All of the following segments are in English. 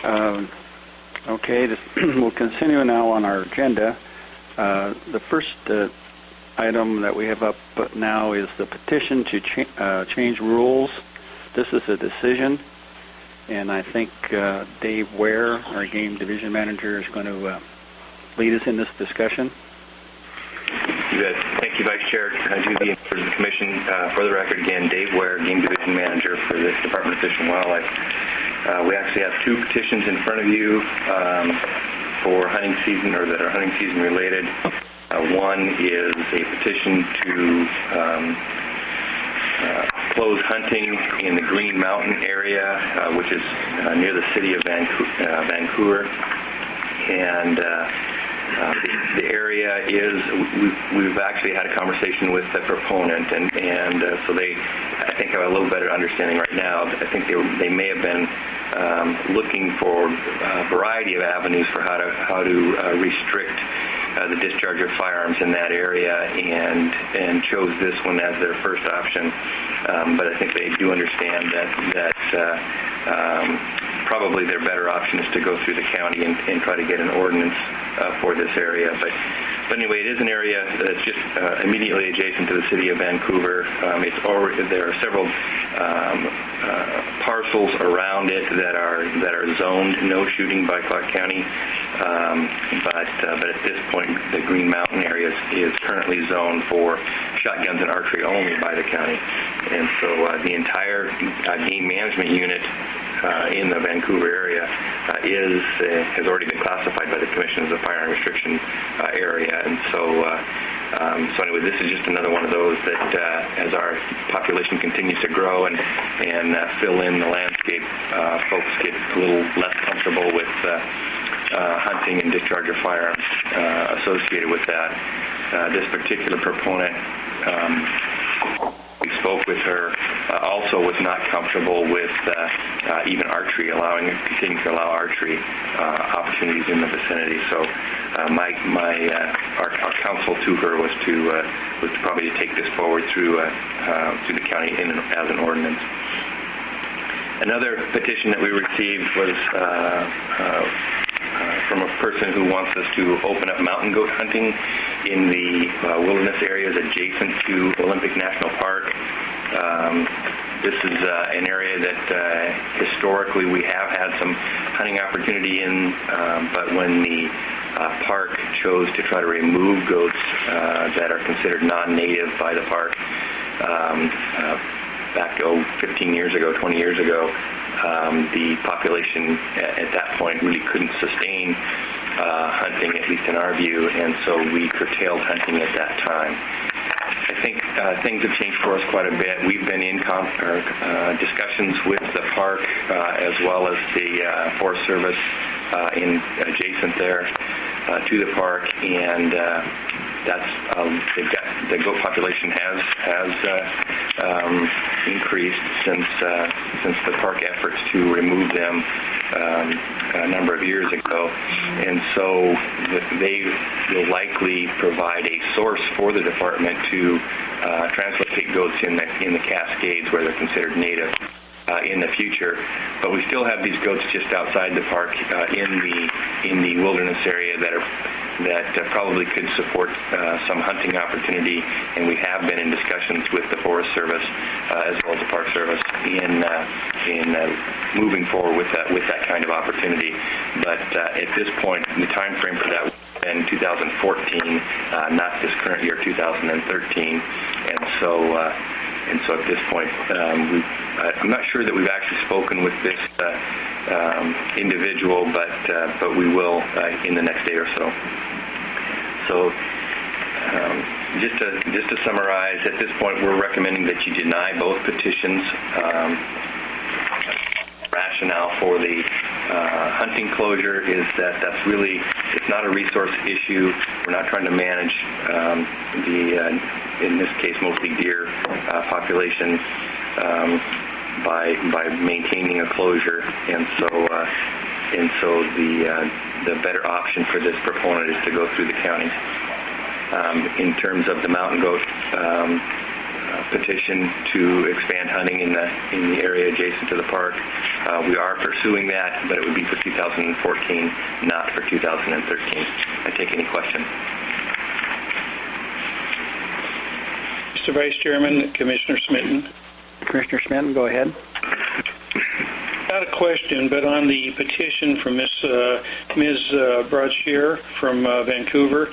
Okay, we'll continue now on our agenda. The first item that we have up now is the petition to change rules. This is a decision, and I think Dave Ware, our game division manager, is going to lead us in this discussion. You bet. Thank you, Vice Chair. Judy, and members of the Commission. For the record, again, Dave Ware, Game Division Manager for the Department of Fish and Wildlife. We actually have two petitions in front of you for hunting season, or that are hunting season related. One is a petition to close hunting in the Green Mountain area, which is near the city of Vancouver. And the area is, we've actually had a conversation with the proponent, and so they, I think, have a little better understanding right now. I think they may have been looking for a variety of avenues for how to restrict the discharge of firearms in that area, and chose this one as their first option. But I think they do understand that probably their better option is to go through the county and try to get an ordinance for this area. But anyway, it is an area that's just immediately adjacent to the city of Vancouver. There are several parcels around it that are zoned no shooting by Clark County. But at this point, the Green Mountain area is currently zoned for shotguns and archery only by the county. And so the entire game management unit in the Vancouver area has already been classified by the Commission as a firearm restriction area. And so anyway, this is just another one of those that as our population continues to grow and fill in the landscape, folks get a little less comfortable with hunting and discharge of firearms associated with that. This particular proponent, we spoke with her, also was not comfortable with even archery, continuing to allow archery opportunities in the vicinity. So our counsel to her was to probably take this forward through the county as an ordinance. Another petition that we received was from a person who wants us to open up mountain goat hunting in the wilderness areas adjacent to Olympic National Park. This is an area that historically we have had some hunting opportunity in, but when the park chose to try to remove goats that are considered non-native by the park back 15 years ago, 20 years ago, the population at that point really couldn't sustain hunting, at least in our view, and so we curtailed hunting at that time. I think things have changed for us quite a bit. We've been in discussions with the park as well as the Forest Service adjacent there to the park, and the goat population has increased since the park efforts to remove them a number of years ago, and so they will likely provide a source for the department to translocate goats in the Cascades where they're considered native in the future. But we still have these goats just outside the park in the wilderness area that probably could support some hunting opportunity, and we have been in discussions with the Forest Service as well as the Park Service in moving forward with that kind of opportunity. But at this point, the time frame for that was in 2014, not this current year, 2013, and so at this point, I'm not sure that we've actually spoken with this individual, but we will in the next day or so. So just to summarize, at this point, we're recommending that you deny both petitions. Rationale for the hunting closure is that's really, it's not a resource issue. We're not trying to manage in this case, mostly deer population by maintaining a closure, and so the better option for this proponent is to go through the county. In terms of the mountain goat petition to expand hunting in the area adjacent to the park. We are pursuing that, but it would be for 2014, not for 2013. I take any questions. Mr. Vice Chairman, Commissioner Smitten. Commissioner Smitten, go ahead. Not a question, but on the petition from Ms. Broadshear from Vancouver,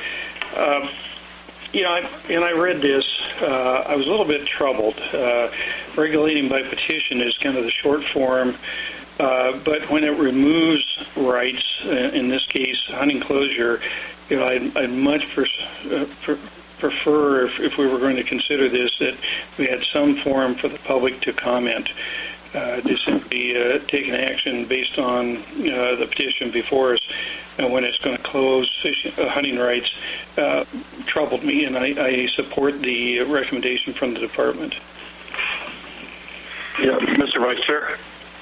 I read this. I was a little bit troubled. Regulating by petition is kind of the short form, but when it removes rights, in this case, hunting closure, I'd much prefer, if we were going to consider this, that we had some forum for the public to comment. To simply take an action based on the petition before us when it's going to close hunting rights troubled me, and I support the recommendation from the department. Yeah, Mr. Vice Chair.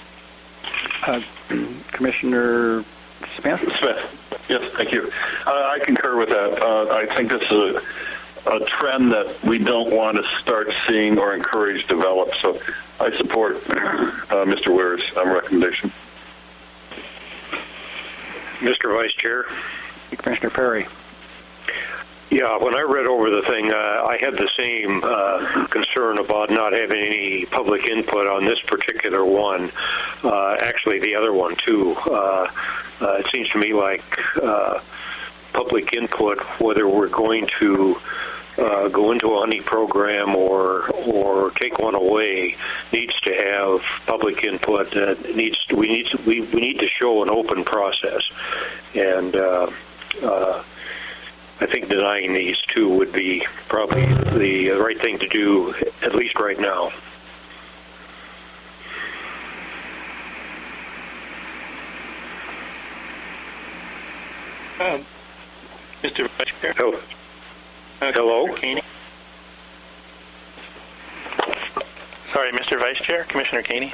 Commissioner Smith? Yes, thank you. I concur with that. I think this is a trend that we don't want to start seeing or encourage develop. So I support Mr. Ware's recommendation. Mr. Vice Chair. Commissioner Perry. Yeah, when I read over the thing, I had the same concern about not having any public input on this particular one. Actually, the other one, too. It seems to me like public input, whether we're going to go into a hunting program or take one away, needs to have public input. We need to show an open process, and I think denying these two would be probably the right thing to do, at least right now. Mr. Vice Chair. Hello? Caney. Sorry, Mr. Vice Chair, Commissioner Caney.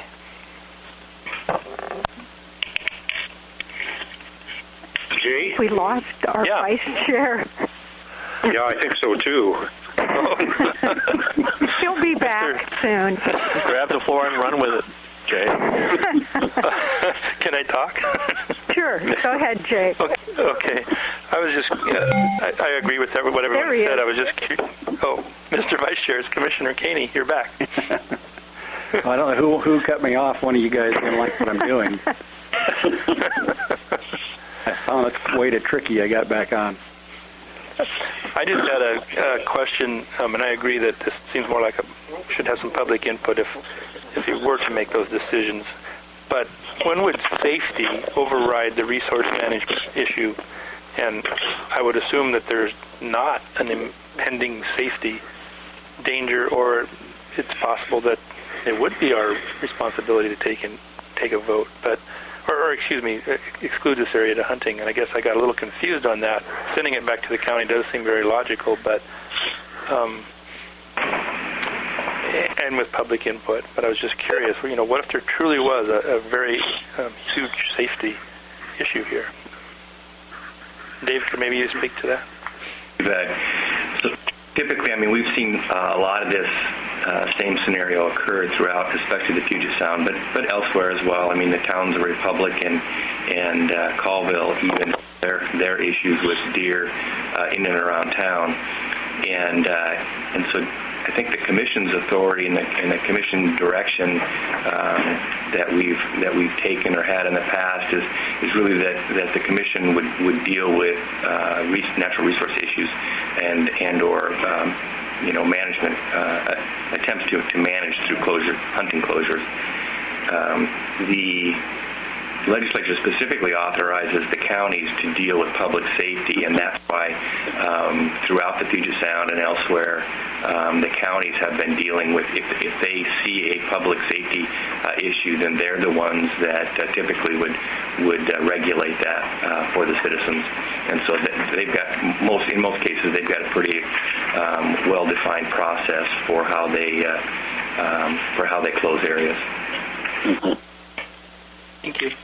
Jay? We lost our Vice Chair. Yeah, I think so, too. She'll be back soon. Grab the floor and run with it, Jay. Can I talk? Sure. Go ahead, Jay. Okay. I was just, I agree with what everyone said. I was just curious. Oh, Mr. Vice Chair, it's Commissioner Caney. You're back. Well, I don't know who cut me off. One of you guys didn't like what I'm doing. I found a way to trick you. I got back on. I just had a question, and I agree that this seems more like should have some public input if you were to make those decisions. But when would safety override the resource management issue? And I would assume that there's not an impending safety danger, or it's possible that it would be our responsibility to take a vote, but or excuse me, exclude this area to hunting. And I guess I got a little confused on that. Sending it back to the county does seem very logical, but and with public input. But I was just curious, what if there truly was a very huge safety issue here? Dave, maybe you speak to that? So typically, we've seen a lot of this same scenario occur throughout, especially the Puget Sound, but elsewhere as well. The towns of Republic and Colville, even their issues with deer in and around town, and so I think the Commission's authority and the Commission direction that we've taken or had in the past is really that the Commission would deal with natural resource issues and or management attempts to manage through hunting closures. The legislature specifically authorizes the counties to deal with public safety, and that's why throughout the Puget Sound and elsewhere, the counties have been dealing with, if they see a public safety issue, then they're the ones that typically would regulate that for the citizens. And so they've got, in most cases, they've got a pretty well-defined process for how they close areas. Mm-hmm. Thank you.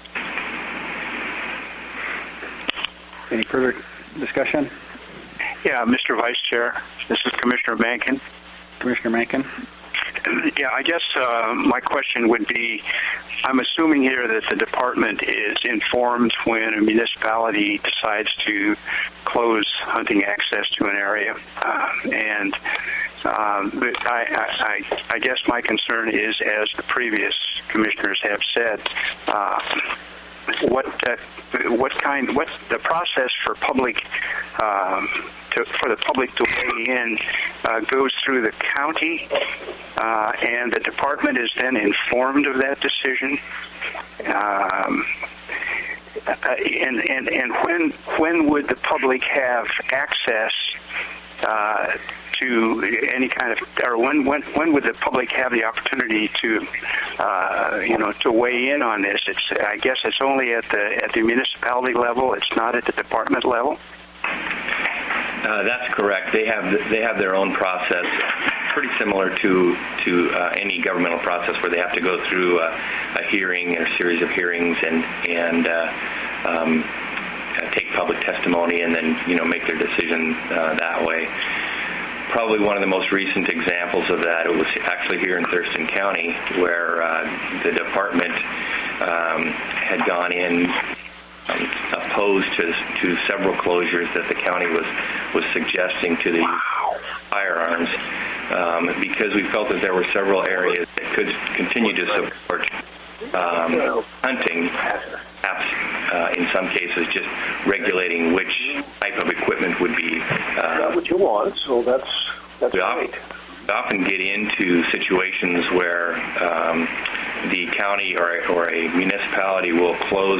Any further discussion? Yeah, Mr. Vice Chair, this is Commissioner Mankin. Commissioner Mankin. Yeah, I guess my question would be, I'm assuming here that the department is informed when a municipality decides to close hunting access to an area. But I guess my concern is, as the previous commissioners have said, what's the process for public for the public to weigh in goes through the county, and the department is then informed of that decision. And when would the public have access to any kind of, or when would the public have the opportunity to to weigh in on this? I guess it's only at the municipality level. It's not at the department level. That's correct. They have their own process, pretty similar to any governmental process, where they have to go through a hearing and a series of hearings and take public testimony, and then make their decision that way. Probably one of the most recent examples of that, it was actually here in Thurston County, where the department had gone in opposed to several closures that the county was suggesting to the firearms, because we felt that there were several areas that could continue to support hunting, perhaps in some cases just regulating which type of equipment would be. Not what you want, so that's great. We often get into situations where the county or a municipality will close,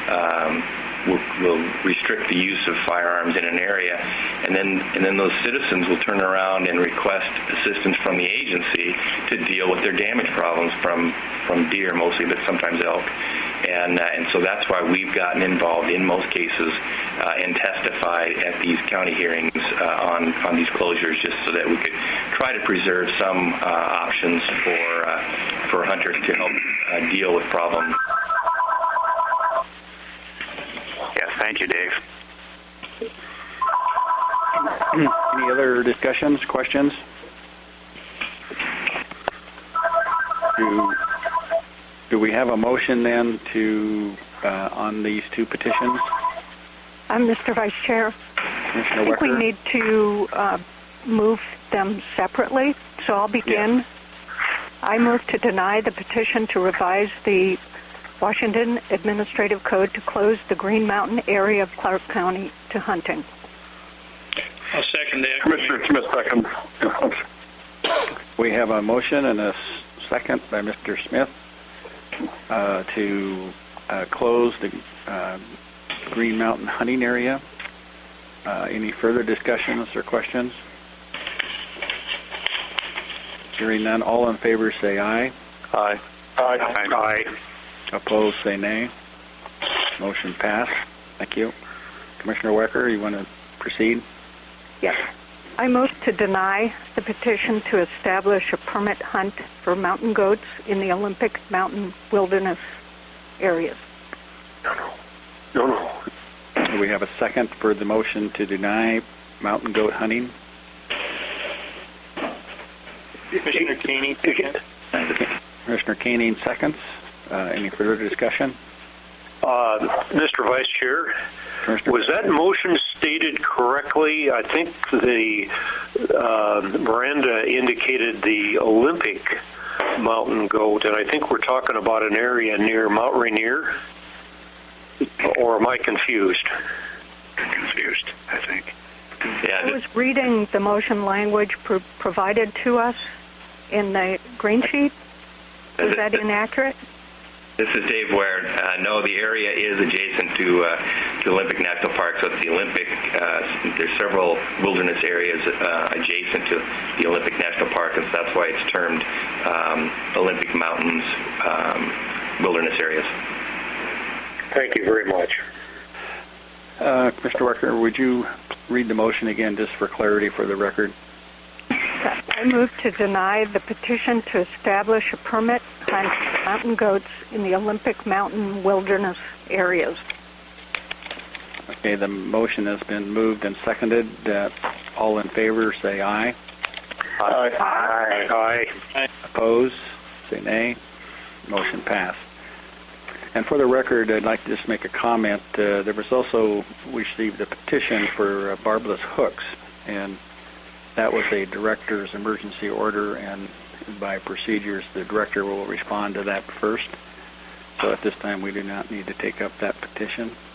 will restrict the use of firearms in an area, and then those citizens will turn around and request assistance from the agency to deal with their damage problems from deer mostly, but sometimes elk. And so that's why we've gotten involved in most cases and testified at these county hearings on these closures, just so that we could try to preserve some options for hunters to help deal with problems. Yeah, thank you, Dave. Any other discussions, questions? Do we have a motion then on these two petitions? Mr. Vice Chair, Commissioner I think we Wecker? need to move them separately, so I'll begin. Yes. I move to deny the petition to revise the Washington Administrative Code to close the Green Mountain area of Clark County to hunting. I'll second that. Commissioner Smith, second. We have a motion and a second by Mr. Smith to close the Green Mountain hunting area. Any further discussions or questions? Hearing none, all in favor say aye. Aye. Aye. Aye. Opposed say nay. Motion passed. Thank you. Commissioner Wecker, you want to proceed? Yes. I move to deny the petition to establish a permit hunt for mountain goats in the Olympic Mountain Wilderness areas. No. Do we have a second for the motion to deny mountain goat hunting? Commissioner Caney, second. Commissioner Koenig seconds. Any further discussion? Mr. Vice Chair, was that motion stated correctly? I think the Miranda indicated the Olympic mountain goat, and I think we're talking about an area near Mount Rainier. Or am I confused? I'm confused, I think. Yeah, I was reading the motion language provided to us in the green sheet. Is that inaccurate? This is Dave Ware. No, the area is adjacent to Olympic National Park, so it's the Olympic. There's several wilderness areas adjacent to the Olympic National Park, and so that's why it's termed Olympic Mountains Wilderness Areas. Thank you very much. Mr. Wecker, would you read the motion again just for clarity for the record? I move to deny the petition to establish a permit hunt for mountain goats in the Olympic Mountain Wilderness areas. Okay, the motion has been moved and seconded. All in favor say aye. Aye. Opposed? Say nay. Motion passed. And for the record, I'd like to just make a comment. There was also, we received a petition for barbless hooks, and that was a director's emergency order, and by procedures, the director will respond to that first. So at this time, we do not need to take up that petition.